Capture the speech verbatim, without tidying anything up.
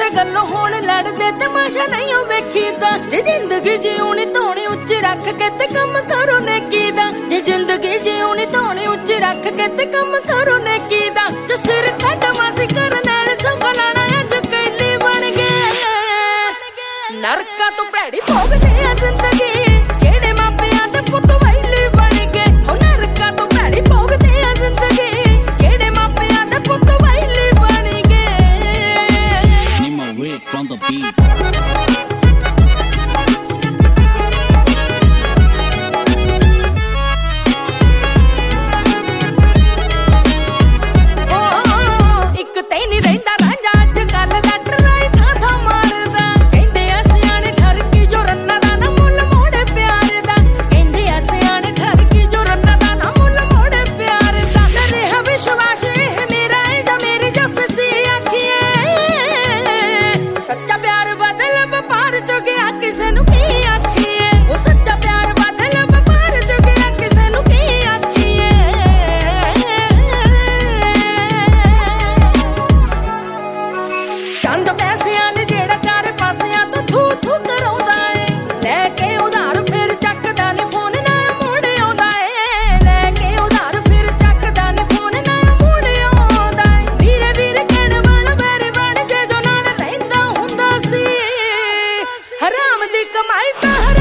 ਕਿਸੇ ਗੱਲੋਂ ਹੋਣ ਲੜਦੇ ਤਮਾਸ਼ਾ ਨਹੀਂ ਉਹ ਵੇਖੀਦਾ। ਜੇ ਜ਼ਿੰਦਗੀ ਜਿਉਣੀ ਧੋਣੀ ਉੱਚੀ ਰੱਖ ਕੇ ਤੇ ਕੰਮ ਕਰੋ ਨੇਕੀ ਦਾ। ਜੇ ਜ਼ਿੰਦਗੀ ਜਿਉਣੀ ਧੋਣੀ ਉੱਚੀ ਰੱਖ ਕੇ ਤੇ ਕੰਮ ਕਰੋ ਨੇਕੀ ਦਾ। ਜੋ ਸਿਰ ਕੱਢ ਮਾਸੀ ਕਰਨ ਨਾਲ ਸੰਗ ਲਾਣਾ ਅੱਜ ਕੈਲੀ ਬਣ ਗਏ। ਨਰਕਾਂ ਤੋਂ ਭੈੜੀ ਭੋਗਦੇ ਆ ਜ਼ਿੰਦਗੀ ਜਿਹੜੇ ਮਾਪਿਆਂ ਦੇ ਪੁੱਤ ਵੈਲੀ ਬਣ ਗਏ। ਉਹ ਨਰਕਾਂ ਤੋਂ ਭੈੜੀ ਭੋਗਦੇ ਆ ਜ਼ਿੰਦਗੀ ਜਿਹੜੇ ਮਾਪਿਆਂ ਦੇ ਪੁੱਤ ਵੈਲੀ ਬਣ ਗਏ। Nima Rick on the beat. ਸੱਚਾ ਪਿਆਰ ਬਦਲ ਵਪਾਰ ਚ ਗਿਆ ਕਿਸੇ ਨੂੰ ਕੀ ਆਖੀਏ। ਉਹ ਸੱਚਾ ਪਿਆਰ ਬਦਲ ਵਪਾਰ ਚ ਗਿਆ ਕਿਸੇ ਨੂੰ ਕੀ ਆਖੀਏ। ਚੰਦ ਪੈਸਿਆਂ ਲਈ ਜਿਹੜਾ ਚਾਰੇ ਪਾਸਿਆਂ ਤੋਂ ਥੂ ਥੂ ਕਰਾਉਂਦਾ ਏ। ਲੈ ਕੇ ਉਧਾਰ ਫਿਰ ਚੱਕਦਾ ਨੀ ਫੋਨ ਨਾ ਮੁੜ ਆਉਂਦਾ ਏ। ਲੈ ਕੇ ਉਧਾਰ ਫਿਰ ਚੱਕਦਾ ਨੀ ਫੋਨ ਨਾ ਮੁੜ ਆਉਂਦਾ ਏ। ਵੀਰੇ ਵੀਰੇ ਕਹਿਣ ਵਾਲਾ ਵੈਰੀ ਬਣ ਜੇ ਜੋ ਨਾਲ ਰਹਿੰਦਾ ਹੁੰਦਾ ਸੀ। ਹਰਾਮ ਦੀ ਕਮਾਈ ਤਾਂ